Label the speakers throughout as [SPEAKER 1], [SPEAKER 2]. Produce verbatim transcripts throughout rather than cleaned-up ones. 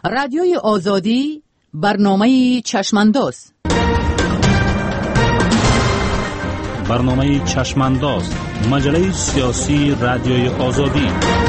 [SPEAKER 1] رادیوی آزادی برنامه چشمانداز.
[SPEAKER 2] برنامه چشمانداز، مجله سیاسی رادیوی آزادی.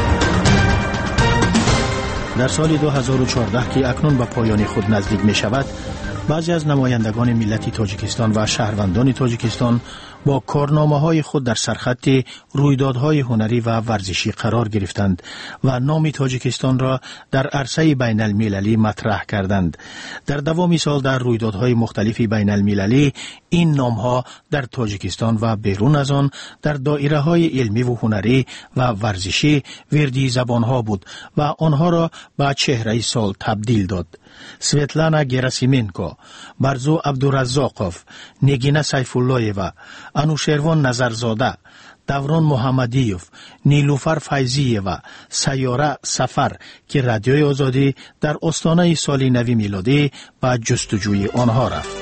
[SPEAKER 3] در سال دو هزار و چهارده که اکنون به پایان خود نزدیک می شود، بعضی از نمایندگان ملت تاجیکستان و شهروندان تاجیکستان با کارنامه‌های خود در سرخط رویدادهای هنری و ورزشی قرار گرفتند و نام تاجیکستان را در عرصه بین المللی مطرح کردند. در دوام سال در رویدادهای مختلف بین المللی این نامها در تاجیکستان و بیرون از آن در دایره‌های علمی و هنری و ورزشی وردی زبانها بود و آنها را به چهره سال تبدیل داد. سویتلانا گراسیمنکو، برزو عبدالرزاقوف، نگینا سیفالله‌یوا، انوشروان نظرزاده، دوران محمدیوف، نیلوفر فیضی‌یوا، سیاره سفر که رادیوی آزادی در آستانه سال نو میلادی به جستجوی آنها رفت.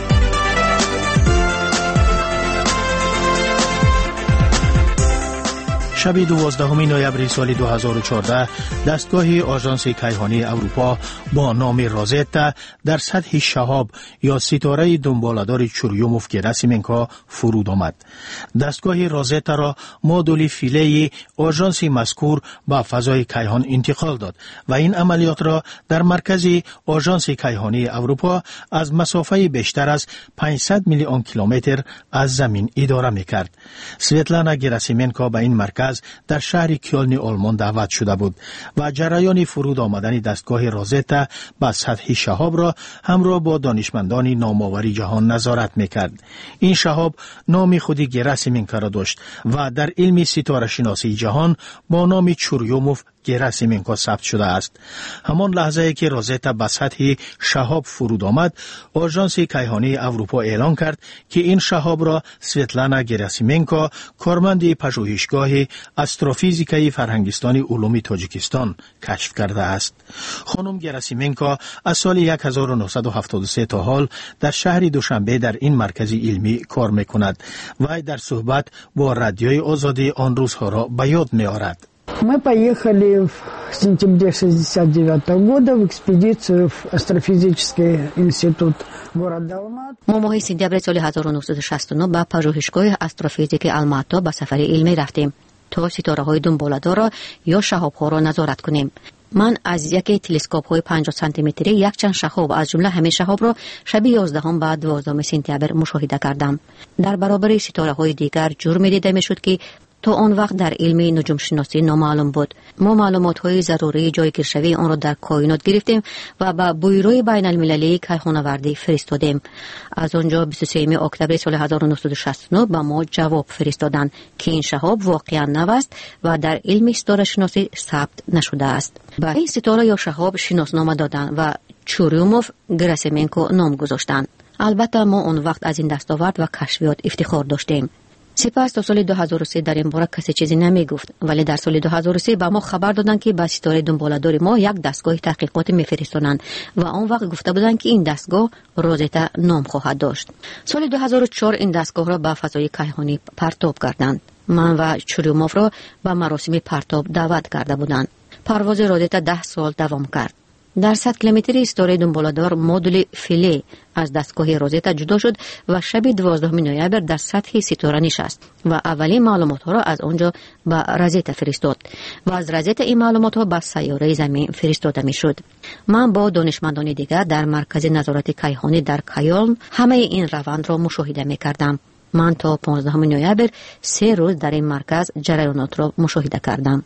[SPEAKER 3] شب دوازدهم نوامبر سال دو هزار و چهارده دستگاه آژانس کیهانی اروپا با نام رازتا در سطح شهاب یا ستاره دنباله‌دار چوریوموف گراسیمنکو فرود آمد. دستگاه رازتا را مدول فیله آژانس مذکور به فضای کیهان انتقال داد و این عملیات را در مرکز آژانس کیهانی اروپا از مسافه بیشتر از پانصد میلیون کیلومتر از زمین اداره می‌کرد. سویتلانا گراسیمنکو به این مرکز در شهر کیلن آلمان دعوت شده بود و جریان فرود آمدن دستگاه رازتا به سطح شهاب را همراه با دانشمندان نامآوری جهان نظارت میکرد. این شهاب نام خودی گراسیمنکو را داشت و در علم ستاره شناسی جهان با نام چوریوموف گراسیمنکو ثبت شده است. همان لحظه که رازتا به سطح شهاب فرود آمد، آژانس کیهانی اروپا اعلان کرد که این شهاب را سویتلانا گراسیمنکو، کارمند پژوهشگاه استروفیزیکای فرهنگستان علوم تاجیکستان کشف کرده است. خانم گراسیمنکو از سال هزار و نهصد و هفتاد و سه تا حال در شهر دوشنبه در این مرکز علمی کار میکند و در صحبت با رادیوی آزادی آن روزها را به یاد میآورد.
[SPEAKER 4] Мы поехали в сентябре шестьдесят девятого года в экспедицию в астрофизический институт города Алматы.
[SPEAKER 5] ما ماه سپتامبر سال هزار و نهصد و شصت و نه به پژوهشگاه استروفیزیک آلماتا به سفر علمی رفتیم تا ستاره‌های دنباله‌دار را یا شهاب‌ها را نظارت کنیم. من از یک تلسکوپ های پنجاه سانتی متری یک چند شهاب از جمله همه شهاب را شب یازدهم بعد دوازدهم سپتامبر مشاهده کردم. در برابر ستاره های دیگر جرم دیده می شد که تا آن وقت در علم نجوم شناسی نامعلوم بود. ما معلومات های ضروری جایگیرشوی آن را در کائنات گرفتیم و به بیروی بین المللی کیهان‌آوردی فرستادیم. از آنجا بیست و سوم اکتبر سال هزار و نهصد و شصت و نه به ما جواب فرستادند که این شهاب واقعا نو است و در علم ستاره شناسی ثبت نشده است. به این ستاره یا شهاب شناسنامه دادند و چوریوموف گراسیمنکو نام گذاشتند. البته ما آن وقت از این دستاورد و کشفیات افتخار داشتیم. سپس تا سال دو هزار و سه در این باره کسی چیزی نمی گفت، ولی در سال دو هزار و سه به ما خبر دادند که به ستاره دنباله‌دار ما یک دستگاه تحقیقات میفرستانند و آن وقت گفته بودند که این دستگاه رازتا نام خواهد داشت. سال دو هزار و چهار این دستگاه را به فضای کیهانی پرتاب کردند. من و چوریوموف را به مراسم پرتاب دعوت کرده بودند. پرواز رازتا ده سال دوام کرد. در صد کیلومتری ستاره دنباله‌دار مدول فیله از دستگاه رازتا جدا شد و شب دوازدهم نوامبر در سطح ستاره نشست و اولین معلومات ها را از آنجا به رازتا فرستاد و از رازتا این معلومات ها به سیاره زمین فرستاده می شد. من با دانشمندان دیگر در مرکز نظارت کیهانی در کیلن همه این روند را مشاهده می کردم. من تا پانزدهم نوامبر سه روز در این مرکز جریانات را مشاهده کردم.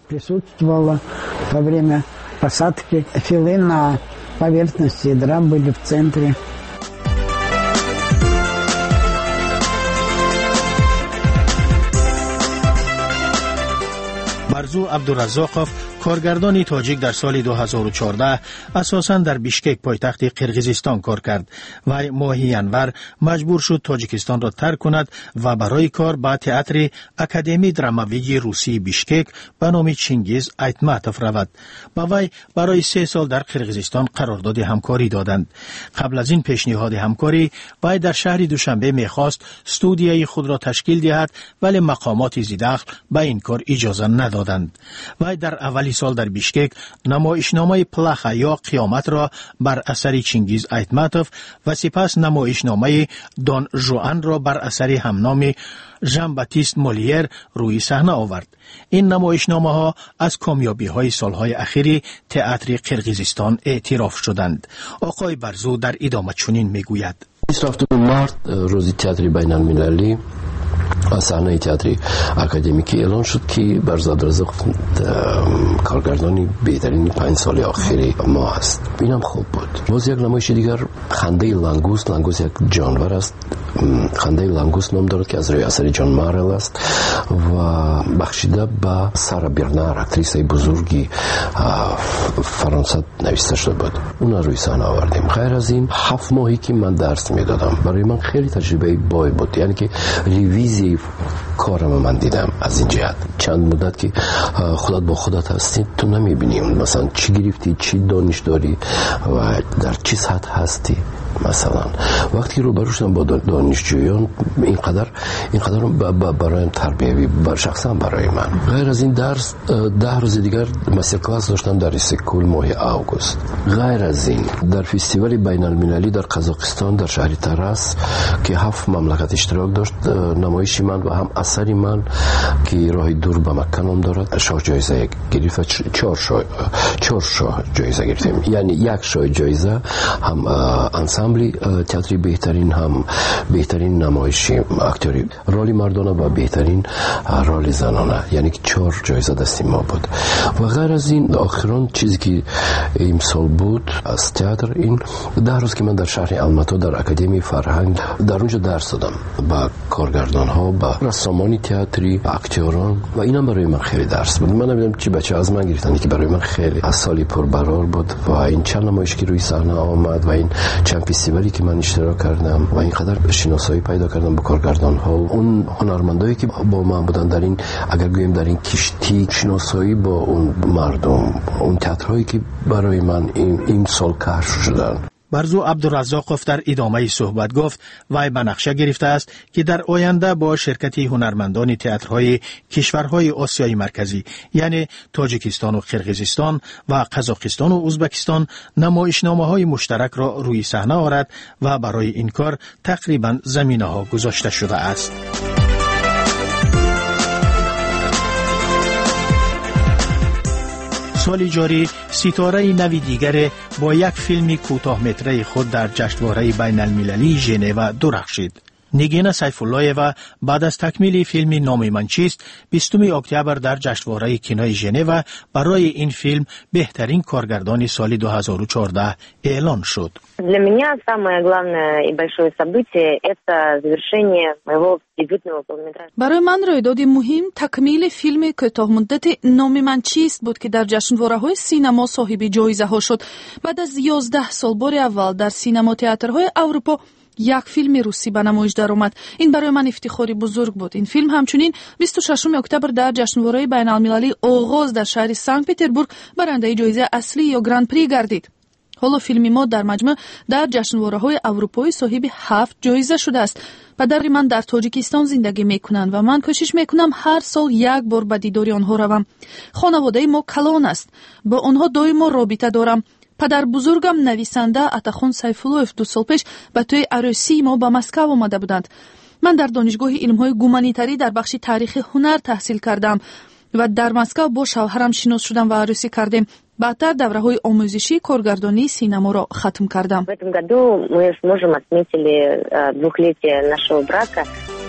[SPEAKER 4] Посадки филе на поверхности ядра были в центре.
[SPEAKER 3] برزو عبدالرزاقوف، کارگردانی تاجیک در سال دو هزار و چهارده اساساً در بیشکک پایتخت قرقیزستان کار کرد و ماه ینور مجبور شد تاجیکستان را ترک کند و برای کار به تئاتر اکادمی دراموی روسی بیشکک به نام چینگیز ایتماتوف رود. با وی برای سه سال در قرقیزستان قرارداد همکاری دادند. قبل از این پیشنهاد همکاری وی در شهر دوشنبه میخواست استودیوی خود را تشکیل دهد، ولی مقامات زیدخل به این کار اجازه ندادند. وی در اولی سال در بیشکک نمایشنامه پلخه یا قیامت را بر اثر چینگیز ایتماتوف و سپس نمایشنامه دون ژوئن را بر اثر همنام ژان باتیست مولیر روی صحنه آورد. این نمایشنامه ها از کامیابی های سالهای اخیر تئاتر قرقیزستان اعتراف شدند. آقای برزو در ادامه چنین میگوید:
[SPEAKER 6] بیست و هفتم مارت روز تئاتر بین المللی از صحنه تئاتر اکادمیکی اعلان شد که برزاد رزق کارگردانی بهترین پنج سال آخری ما است. اینم خوب بود. باز یک نمایش دیگر خنده لانگوست. لانگوست یک جانور است. خنده لانگوست نام دارد که از روی اثر جان مارل است و بخشیده به سارا برنار، اکتریس بزرگی فرانسه نوشته شده بود. اون روی صحنه آوردیم. غیر از این هفت ماهی که من درس میدادم برای من خیلی تجربه بای بود. یعنی که ریویزی کارم من دیدم از این جهت. چند مدت که خودت با خودت هستی تو نمیبینی مثلا چی گرفتی، چی دانش داری و در چی سطح هستی. مثلا وقتی رو بروشتم با دانشجویان اینقدر اینقدر برای تربیوی بر شخصا برای من. غیر از این درس ده روز دیگر مستر کلاس داشتم در اسکول ماه آگوست. غیر از این در فستیوال بین المللی در قزاقستان در شهر تراس که هفت مملکت اشتراک داشت نمایشی من و هم اثری من که راه دور به مکه نام دارد شاه جایزه گرفت. چهار شاه چهار شاه جایزه گرفتیم. یعنی یک شاه جایزه هم انسامبلی تئاتری بهترین هم بهترین نمایشی اکتوری رولی مردانه و بهترین رول زنانه. یعنی که چهار جایزه دستی ما بود. و غیر از این آخران چیزی که امسال بود از تئاتر این ده روز که من در شهر الماتو در اکادمی فرهنگ در اونجا درس دادم با کارگردان ها با رسامان تئاتری اکتوران و اینم برای من خیلی درس بود. من نمیدونم چی بچه از من گرفتن که برای من خیلی از سالی پربرار بود و این چند نمایش که روی صحنه آمد و این چند فستیوالی که من اشتراک کردم و اینقدر شناسایی پیدا کردم با کارگردان ها و اون هنرمندایی که با من بودن در این اگر گویم در این کشتی شناسایی با اون مردم اون تئاترهایی که برای من این این سال کشف شدن.
[SPEAKER 3] برزو عبدالرزاقوف در ادامه صحبت گفت وی به نقشه گرفته است که در آینده با شرکت هنرمندان تئاترهای کشورهای آسیای مرکزی یعنی تاجیکستان و قرقیزستان و قزاقستان و ازبکستان نمایشنامه‌های مشترک را روی صحنه آورد و برای این کار تقریبا زمینه‌ها گذاشته شده است. سال جاری ستاره نوی دیگر با یک فیلم کوتاه متره خود در جشنواره بین المللی ژنو درخشید. نگین سیف‌الله‌یوا بعد از تکمیل فیلم نام من چیست بیستم اکتبر در جشنواره کینوی ژنو برای این فیلم بهترین کارگردان سال دو هزار و چهارده اعلان شد.
[SPEAKER 7] Для меня самое главное и большое событие это завершение моего дебютного полнометражного.
[SPEAKER 8] برای من رویداد مهم تکمیل فیلم کوتاه مدت نام من چیست بود که در جشنواره‌های سینما صاحب جایزه‌ها شد. بعد از یازده سال بار اول در سینما تئاترهای اروپا یک فیلم روسی به نمایش در آمد. این برای من افتخاری بزرگ بود. این فیلم همچنین بیست و ششم اکتبر در جشنواره بین المللی آغاز در شهر سنت پتربورگ برنده جایزه اصلی یا گراند پری گردید. حالا فیلم ما در مجموع در جشنواره‌های اروپایی صاحب هفت جایزه شده است. پدر من در تاجیکستان زندگی میکنند و من کوشش میکنم هر سال یک بار به دیدار آنها روم. خانواده ما کلان است. با آنها دائم رابطه دارم. پدر بزرگم نویسنده اتاخون سیف‌الله‌یف دو سال پیش به توی عروسی ما به مسکو آمده بودند. من در دانشگاه علم‌های گومانیتاری در بخش تاریخ هنر تحصیل کردم و در مسکو با شوهرم شناس شدم و عروسی کردیم. بعدتر دوره‌های آموزشی کارگردانی سینما را ختم کردم.
[SPEAKER 7] В этом году мы с мужем отметили двухлетие нашего брака.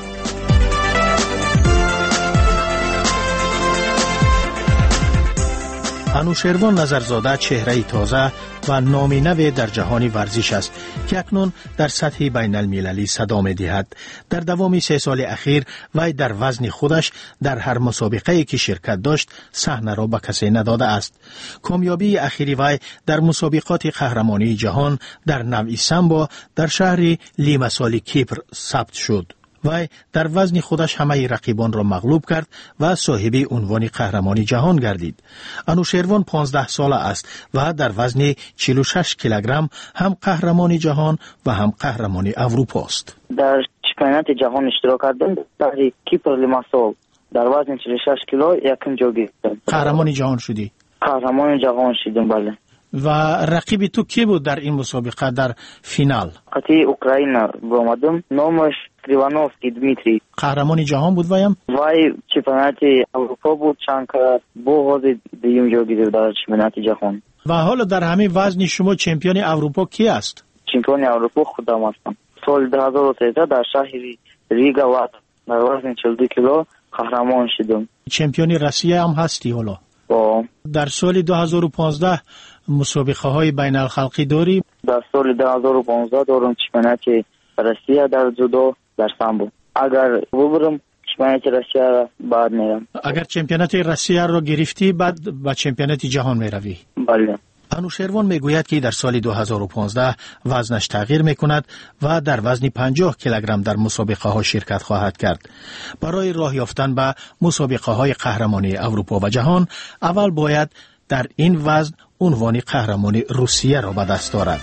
[SPEAKER 3] انوشیروان نظرزاده چهره تازه و نامی نو در جهان ورزش است که اکنون در سطح بین المللی صدا می دهد. در دوام سه سال اخیر وی در وزن خودش در هر مسابقه که شرکت داشت صحنه را به کسی نداده است. کامیابی اخیری وی در مسابقات قهرمانی جهان در نوع سامبو در شهر لیماسول کیپر ثبت شد. وی در وزن خودش همه رقیبان را مغلوب کرد و صاحب عنوان قهرمانی جهان گردید. انوشیروان پانزده ساله است و در وزن چهل و شش کیلوگرم هم قهرمانی جهان و هم قهرمانی اروپا است.
[SPEAKER 9] در چمپیونات جهان اشتراک کردم در کیپر لیماسول در وزن چهل و شش کیلو یکم جا گرفتم.
[SPEAKER 3] قهرمانی جهان شدی؟
[SPEAKER 9] قهرمان جهان شدم. بله.
[SPEAKER 3] و رقیب تو کی بود در این مسابقه در فینال؟
[SPEAKER 9] قطعی اوکراینا بامدم. نامش کریوانوفسکی دمیتری.
[SPEAKER 3] قهرمان جهان بود ویم؟
[SPEAKER 9] وای چمپیونات اروپا بود چون که با حاضر دیم جا گرفت در چمپیونات جهان.
[SPEAKER 3] و حالا در همین وزن شما چمپیون اروپا کی است؟
[SPEAKER 9] چمپیون اروپا خودم هستم. سال دو هزار و سیزده در شهر ریگا و در وزن چهل و دو کیلو قهرمان شدم.
[SPEAKER 3] چمپیون روسیه هم هستی حالا؟
[SPEAKER 9] با
[SPEAKER 3] در سال دو هزار و پانزده مسابقه های بین الخلقی داری؟
[SPEAKER 9] در سال دو هزار و پانزده دارم چمپیونات روسیه در جودو در سامبو. اگر ببرم چمپیونات روسیه را بعد میرم.
[SPEAKER 3] اگر چمپیونات روسیه را گرفتی بعد با چمپیونات جهان میروی؟
[SPEAKER 9] بله.
[SPEAKER 3] انوشیروان میگوید که در سال دو هزار و پانزده وزنش تغییر میکند و در وزن پنجاه کیلوگرم در مسابقه ها شرکت خواهد کرد. برای راه یافتن به مسابقه های قهرمانی اروپا و جهان اول باید در این وزن عنوان قهرمان روسیه را به دست دارد.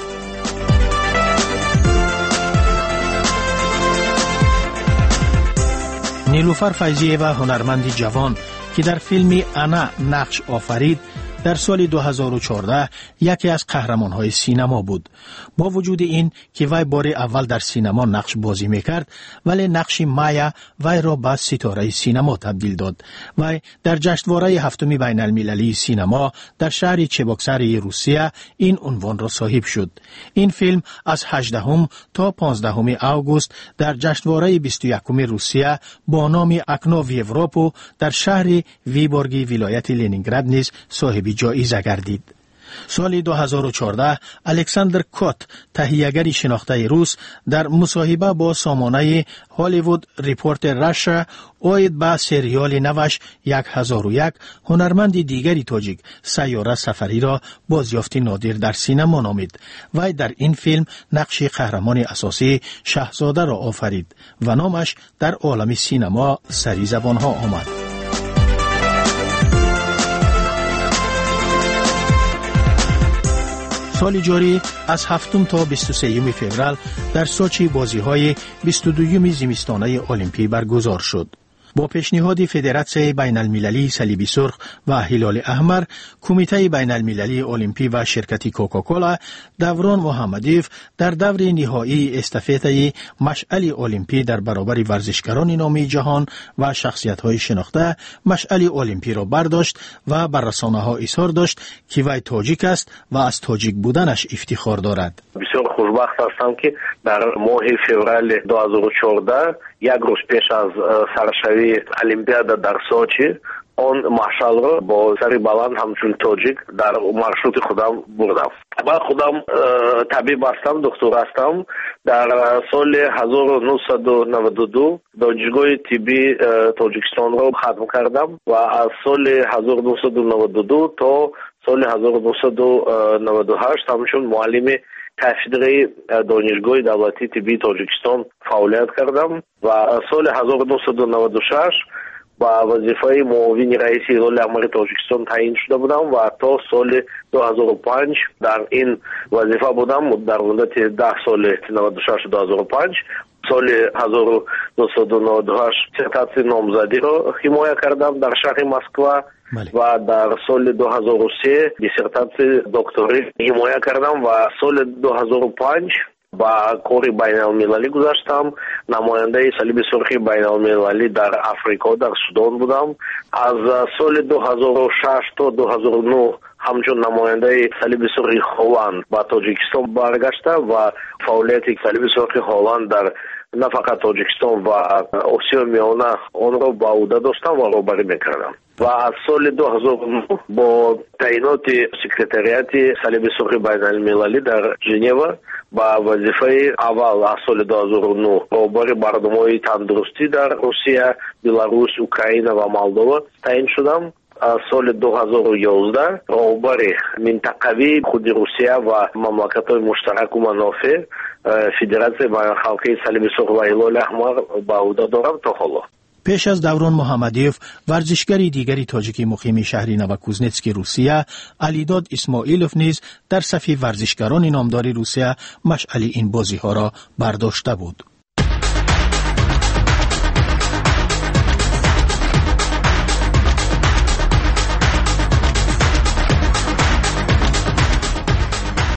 [SPEAKER 3] نیلوفر فیضیه و هنرمندی جوان که در فیلم انا نقش آفرید در سال دو هزار و چهارده یکی از قهرمان‌های سینما بود. با وجود این که وی بار اول در سینما نقش بازی می‌کرد، ولی نقش مایا وی را به ستاره سینما تبدیل داد. وی در جشنواره هفتم بین المللی سینما در شهر چبوکساری روسیه این عنوان را صاحب شد. این فیلم از هجدهم تا پانزدهم آگوست در جشنواره بیست و یکم روسیه با نام اکنو ویوروپو در شهر ویبورگی ولایت لنینگراد نیز صاحب جایزه گردید. سال دو هزار و چهارده الکساندر کوت تهیه‌گر شناخته روس در مصاحبه با سامانه هالیوود ریپورت رشا اوید با سریال نوش یک هزار و یک هنرمند دیگری تاجیک سیاره سفری را بازیافت نادر در سینما نامید. وی در این فیلم نقش قهرمان اساسی شاهزاده را آفرید و نامش در عالم سینما سری زبانها آمد. سال جاری از هفتم تا بیست و سوم فوریه در سوچی بازی‌های بیست و دوم زمستانه المپی برگزار شد. با پیشنهاد فدراسیون بین المللی صلیب سرخ و هلال احمر، کمیته بین المللی المپی و شرکت کوکاکولا، دوران محمدیف در دور نهایی استافته مشعل المپی در برابر ورزشکاران نامی جهان و شخصیت‌های شناخته مشعل المپی را برداشت و بر رسانه‌ها اظهار داشت که وی تاجیک است و از تاجیک بودنش افتخار دارد.
[SPEAKER 10] بسیار خوشبخت هستم که در ماه فوریه دو هزار و چهارده یک روز پیش از سرشوی المپیادا در سوچی آن مشعل را با سر بلند همچون تاجیک در مرشروط خودم بردم. با خودم طبیب هستم، دکتر هستم. در سال هزار و نهصد و نود و دو دانشگاه طبی تاجیکستان را ختم کردم و از سال هزار و نهصد و نود و دو تا سال هزار و نهصد و نود و هشت همچون معلم کافدره دانشگاه دولتی طبی تاجیکستان فعالیت کردم و سال هزار و نهصد و نود و شش با وظیفه معاون رئیس هلال احمر تاجیکستان تعیین شده بودم و تا سال دو هزار و پنج در این وظیفه بودم. در مدت ده سال نود و شش تا دو هزار و پنج سال هزار و نهصد و نود و هشت سیاست نامزدی را حمایت کردم در شهر مسکو و در سال دو هزار و سه دیسرتاسی دکتری حمایت کردم و سال دو هزار و پنج با کاری بین المللی گذاشتم. نماینده صلیب سرخ بین المللی در افریقا در سودان بودم. از سال دو هزار و شش تا دو هزار و نه همچون نماینده صلیب سرخ هلند با تاجیکستان برگشته و فعالیت صلیب سرخ هلند در نه فقط تاجیکستان و آسیا میانه آن را با عهده داشتم و رهبری میکردم. و از سال دو هزار و نه با تعیینات سکرتریات صلیب سرخ بین المللی در ژنو با وظیفه اول از سال دو هزار و نه رهبر برنامه‌های تندرستی در روسیه، بلاروس، اوکراینا و مولدووا تعیین شدم. از سال دو هزار و یازده رهبر منطقوی خود روسیه و مملکت‌های مشترک و منافع فدراسیون بین الخلقی صلیب سرخ و هلال احمر با عهده دارم تا حالا.
[SPEAKER 3] پیش از دوران محمدیف، ورزشکاری دیگری تاجیکی مقیم شهر نوکوزنتسک روسیه، علیداد اسماعیلوف نیز در صف ورزشکاران نامدار روسیه مشعل این بازی‌ها را برداشته بود.